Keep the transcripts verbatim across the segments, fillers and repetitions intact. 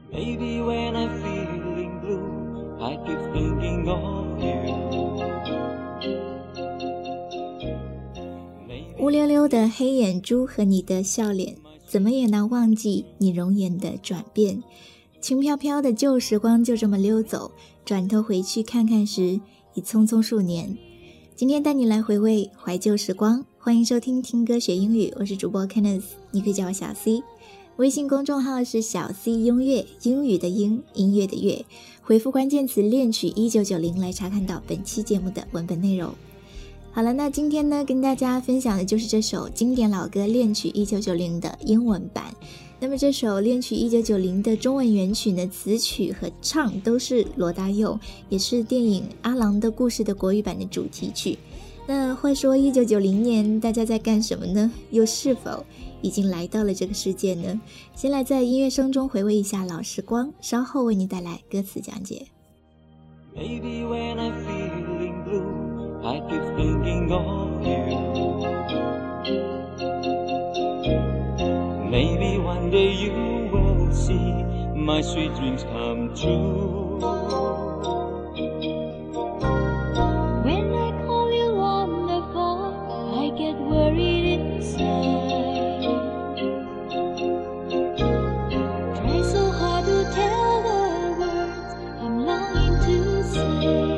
Maybe when I'm feeling blue, I keep thinking of you. 乌溜溜的黑眼珠和你的笑脸，怎么也难忘记你容颜的转变。轻飘飘的旧时光就这么溜走，转头回去看看时，已匆匆数年。今天带你来回味怀旧时光，欢迎收听听歌学英语，我是主播 Kenneth， 你可以叫我小 C。微信公众号是小 C 音乐，英语的英，音乐的乐，回复关键词恋曲一九九零来查看到本期节目的文本内容。好了，那今天呢跟大家分享的就是这首经典老歌恋曲一九九零的英文版。那么这首恋曲一九九零的中文原曲呢，词曲和唱都是罗大佑，也是电影阿郎的故事的国语版的主题曲。那话说一九九零年大家在干什么呢？又是否已经来到了这个世界呢？先来在音乐声中回味一下老时光，稍后为你带来歌词讲解。 Maybe when I'm feeling blue, I keep thinking of you. Maybe one day you will see my sweet dreams come true. When I call you on the phone, I get worried inside. Try so hard to tell the words I'm longing to say.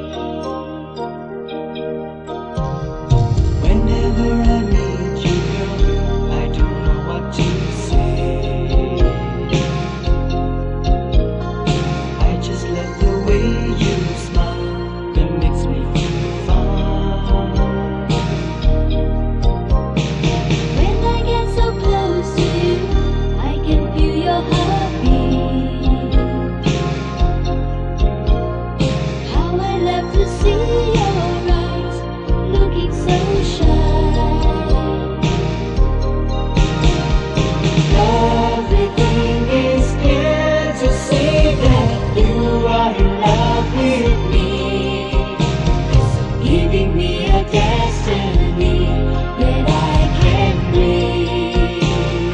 Whenever I meet you, girl, I don't know what to say. I just love the way you smile, that makes me feel fine. When I get so close to you, I can feel your heartbeat. How I love to see your eyes looking so shy. Everything is clear to see that you are in love with me, giving me a destiny that I can breathe.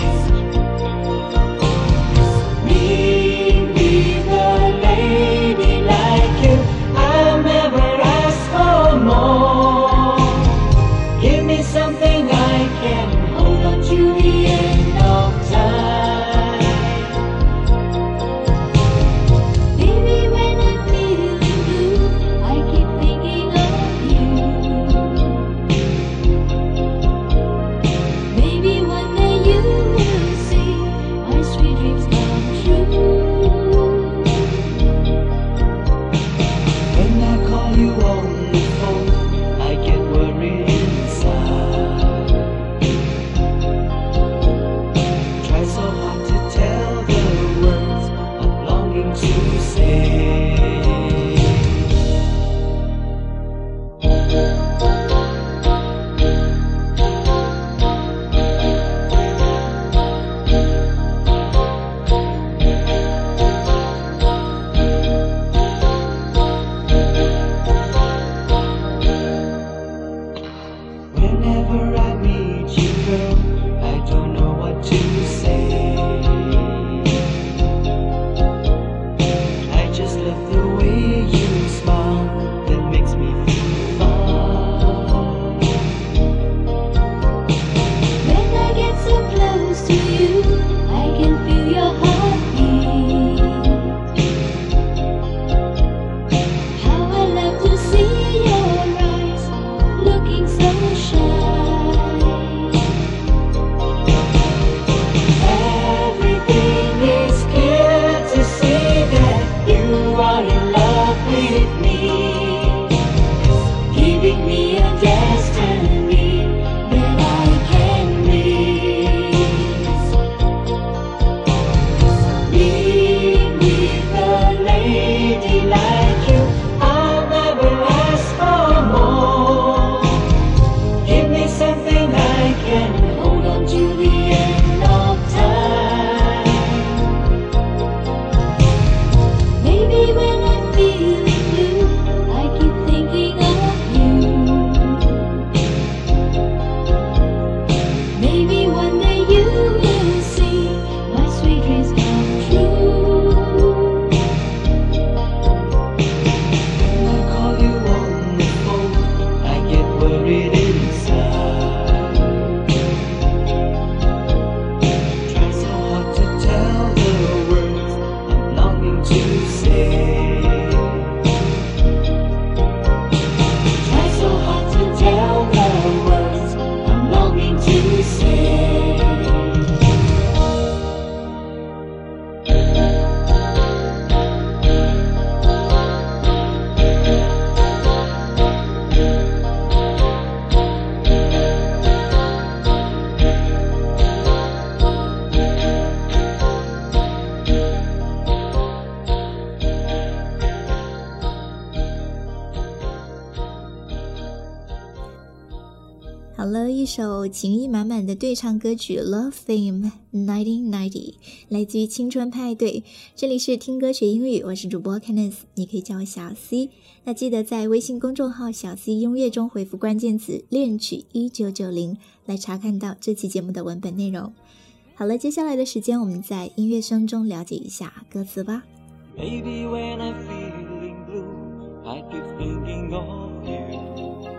Me with a lady like you, I'll never ask for more. Give me something I can hold on to the end of time. Baby, when I'm feeling blue, I keep thinking of you. Maybe one day you will see my sweet dreams come true. When I call you on the phone, I get worried inside. Try so hard to tell the words I'm longing to say. Whenever I meet you, girl, I don't know what to say. I just love the way you smile, that makes me feel fine. When I get so close to you, I can feel your heartbeat. How I love to see your eyes looking so shy. Everything is clear to see that you are in love with me, giving me a destiny that I can breathe. Be with a lady like you, I'll never ask for more. Give me something I can hold on to the end of time. Maybe when I'm feeling blue, I keep thinking of you. Maybe one day you will see my sweet dreams come true. 首情意满满的对唱歌曲 Love Theme nineteen ninety， 来自于青春派对。这里是听歌学英语，我是主播 Kenneth， 你可以叫我小 C。 那记得在微信公众号小 C 音乐中回复关键词恋曲一九九零来查看到这期节目的文本内容。好了，接下来的时间我们在音乐声中了解一下歌词吧。 Maybe when I'm feeling blue, I keep thinking of you.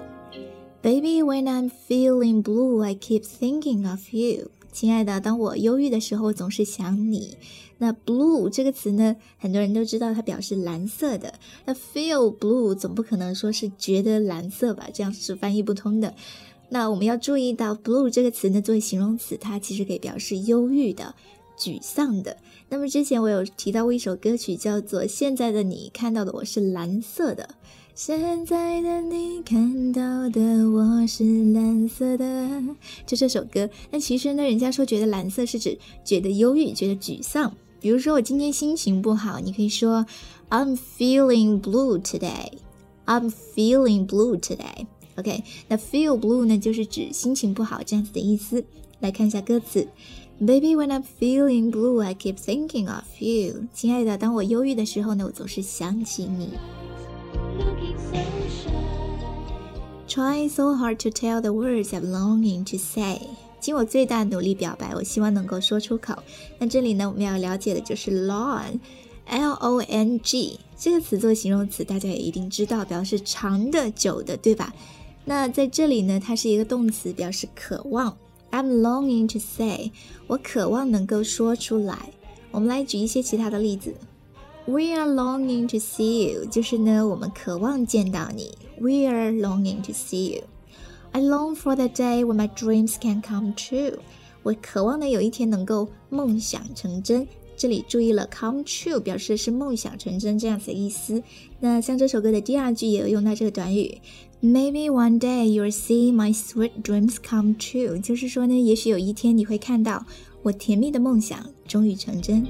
Baby, when I'm feeling blue, I keep thinking of you. 亲爱的，当我忧郁的时候，总是想你。那 blue 这个词呢，很多人都知道它表示蓝色的。那 feel blue 总不可能说是觉得蓝色吧，这样是翻译不通的。那我们要注意到 blue 这个词呢，作为形容词，它其实可以表示忧郁的、沮丧的。那么之前我有提到过一首歌曲叫做《现在的你看到的我是蓝色的》，现在的你看到的我是蓝色的，就这首歌。那其实呢，人家说觉得蓝色是指觉得忧郁、觉得沮丧。比如说我今天心情不好，你可以说 I'm feeling blue today. I'm feeling blue today. OK， 那 feel blue 呢，就是指心情不好这样子的意思。来看一下歌词。Baby, when I'm feeling blue, I keep thinking of you. 亲爱的，当我忧郁的时候呢，我总是想起你。Try so hard to tell the words I'm longing to say. 尽我最大努力表白，我希望能够说出口。那这里呢，我们要了解的就是 long, L O N G 这个词做形容词，大家也一定知道，表示长的、久的，对吧？那在这里呢，它是一个动词，表示渴望。I'm longing to say， 我渴望能够说出来。我们来举一些其他的例子。We are longing to see you， 就是呢，我们渴望见到你。We are longing to see you. I long for the day when my dreams can come true， 我渴望的有一天能够梦想成真。这里注意了 come true 表示是梦想成真这样子的意思。那像这首歌的第二句也有用到这个短语 Maybe one day you'll see my sweet dreams come true， 就是说呢，也许有一天你会看到我甜蜜的梦想终于成真。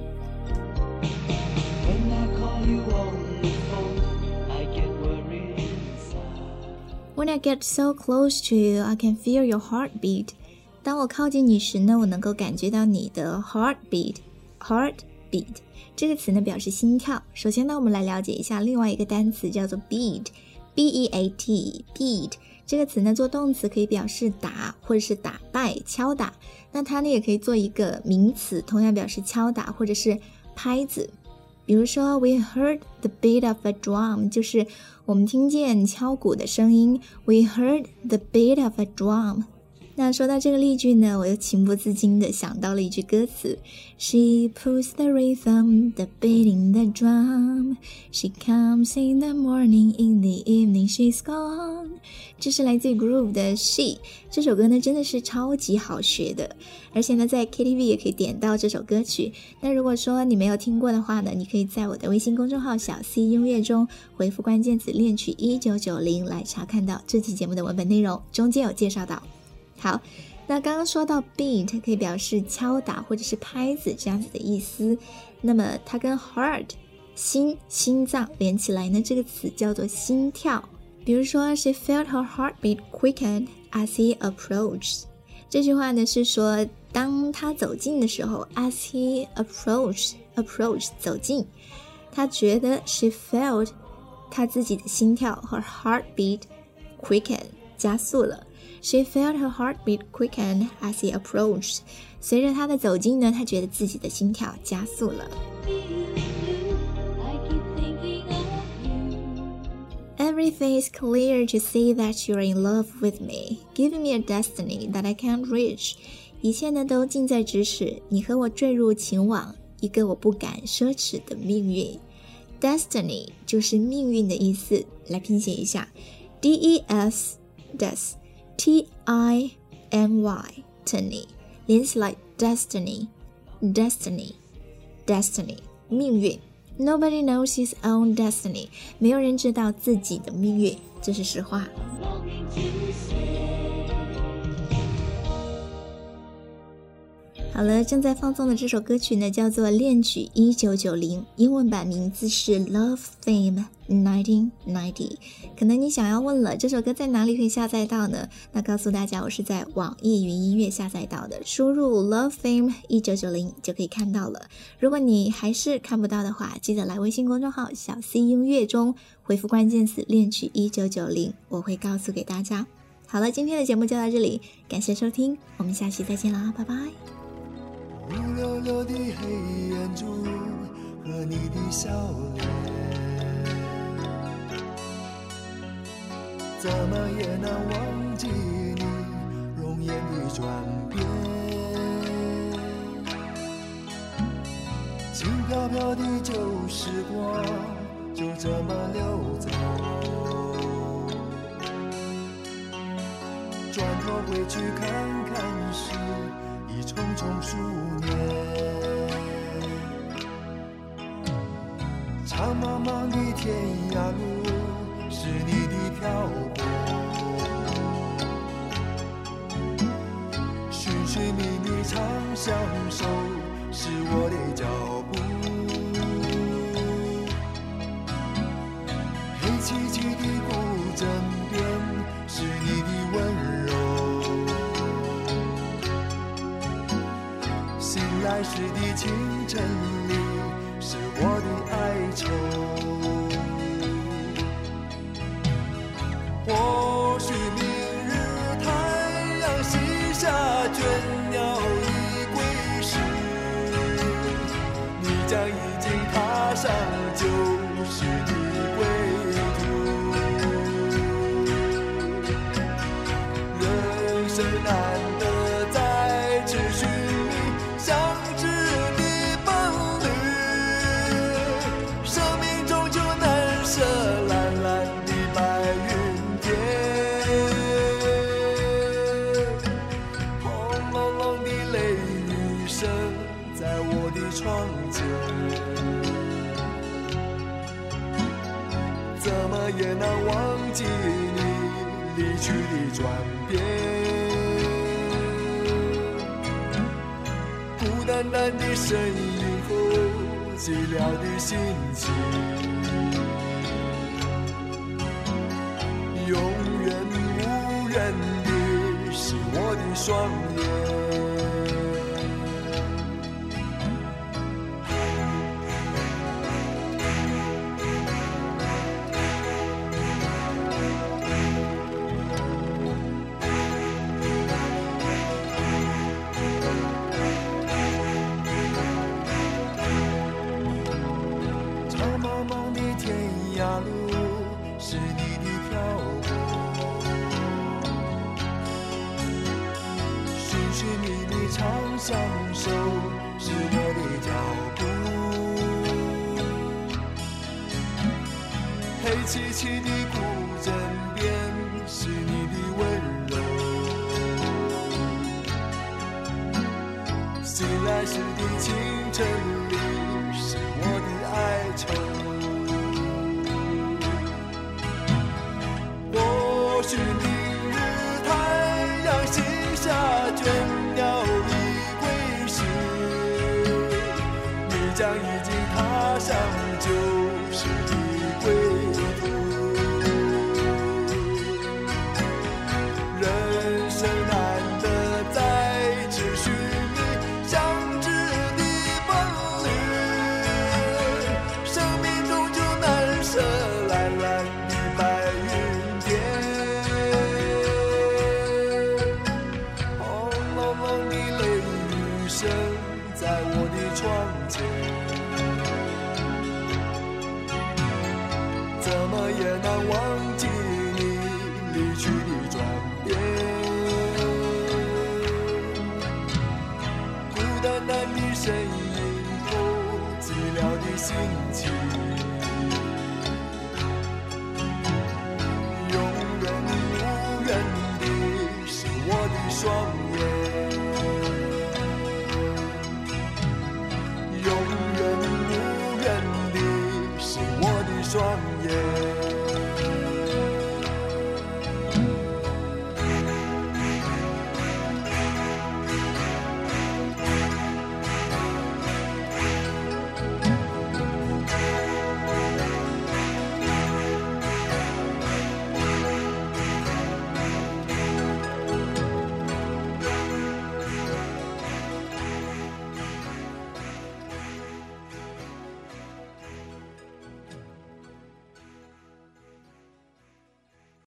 When I call you on the phone, I get worried inside. When I get so close to you, I can feel your heartbeat。 当我靠近你时呢，我能够感觉到你的 heartbeat。 heartbeat 这个词呢，表示心跳。首先呢，我们来了解一下另外一个单词叫做 beat， B E A T beat 这个词呢，做动词可以表示打或者是打败、敲打。那它呢，也可以做一个名词，同样表示敲打或者是拍子。比如说 We heard the beat of a drum， 就是我们听见敲鼓的声音。 We heard the beat of a drum。那说到这个例句呢，我又情不自禁地想到了一句歌词 She pulls the rhythm, the beating the drum. She comes in the morning, in the evening she's gone. 这是来自于 Groove 的 She。 这首歌呢真的是超级好学的，而且呢在 K T V 也可以点到这首歌曲。那如果说你没有听过的话呢，你可以在我的微信公众号小 C 音乐中回复关键词恋曲一九九零来查看到这期节目的文本内容，中间有介绍到。好，那刚刚说到 beat 可以表示敲打或者是拍子这样子的意思，那么它跟 heart 心心脏连起来呢，这个词叫做心跳。比如说 She felt her heartbeat quicken as he approached， 这句话呢是说当他走近的时候 as he approached approach 走近，他觉得 she felt 他自己的心跳 her heartbeat quicken 加速了。She felt her heartbeat quicken as he approached。 随着他的走近呢，他觉得自己的心跳加速了。 Everything is clear to see that you're in love with me, giving me a destiny that I can't reach。 一切呢都近在咫尺，你和我坠入情网，一个我不敢奢侈的命运。 Destiny 就是命运的意思，来拼写一下 D E S des T I N Y Destiny 连起来 Destiny Destiny Destiny 命运。 Nobody knows his own destiny， 没有人知道自己的命运，这是实话。 好了，正在放送的这首歌曲呢，叫做《恋曲一九九零》，英文版名字是 Love Theme nineteen ninety。可能你想要问了，这首歌在哪里可以下载到呢？那告诉大家，我是在网易云音乐下载到的，输入 Love Theme一九九零就可以看到了。如果你还是看不到的话，记得来微信公众号小 C 音乐中回复关键词恋曲一九九零，我会告诉给大家。好了，今天的节目就到这里，感谢收听，我们下期再见啦，拜拜。 乌溜溜的黑眼珠和你的笑脸，怎么也难忘记你容颜的转变。轻飘飘的旧时光就这么溜走，转头回去看看时已匆匆数年。长茫茫的天涯路是你的漂泊，寻寻觅觅长相守是我的脚步。黑漆漆的古镇边是你的温柔，醒来时的清晨里是我的哀愁。或许明日太阳西下，倦鸟已归时，你将已经踏上旧时的归途。人生难得再次寻觅相知的伴侣，生命终究难舍蓝蓝的白云天。轰隆隆的雷雨声在我的窗前，怎么也难忘记你离去的转变。孤单单的身影后寂寥的心情，永远无人的是我的双眼。长茫茫的天涯路是你的漂泊，寻寻觅觅长相守是我的脚步。黑漆漆的古镇边是你的温柔，醒来时的清晨里是我的哀愁。或许明日太阳西下，倦鸟已归时，你将已经踏上旧时的归途。人生难得再次寻觅相知的伴侣，生命终究难舍蓝蓝的白云天。轰隆隆的雷雨声在我的窗前，怎么也难忘记你离去的转变。孤单单的身影后寂寥的心